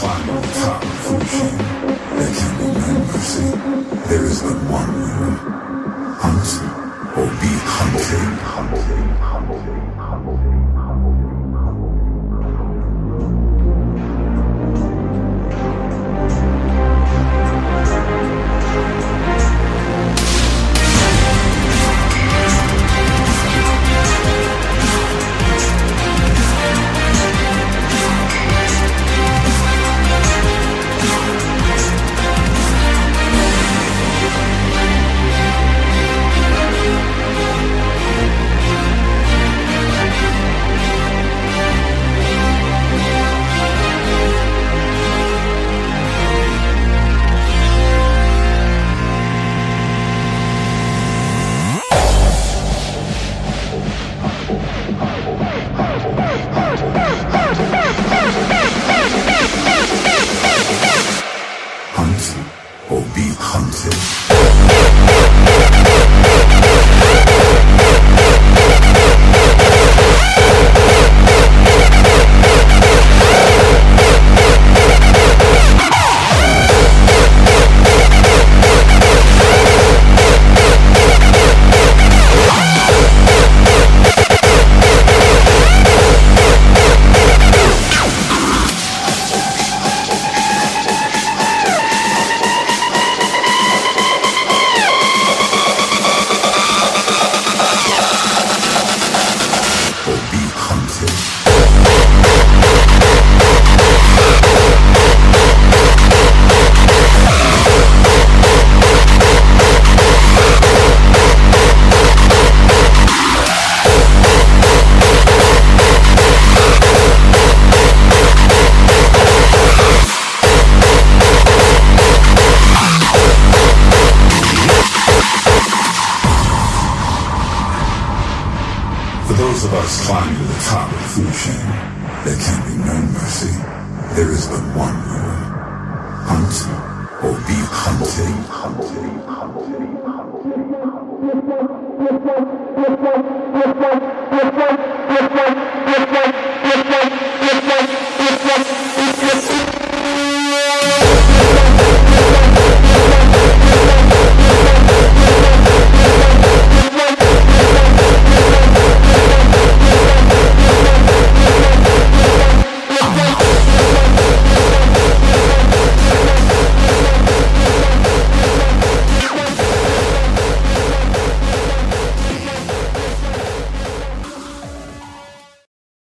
climbing the top of the food chain, there can be no mercy. There is but one rule: hunt or be hunted. Or be hunted. For those of us climbing to the top of the food chain, there can be no mercy. There is but one rule: hunt or be hunted.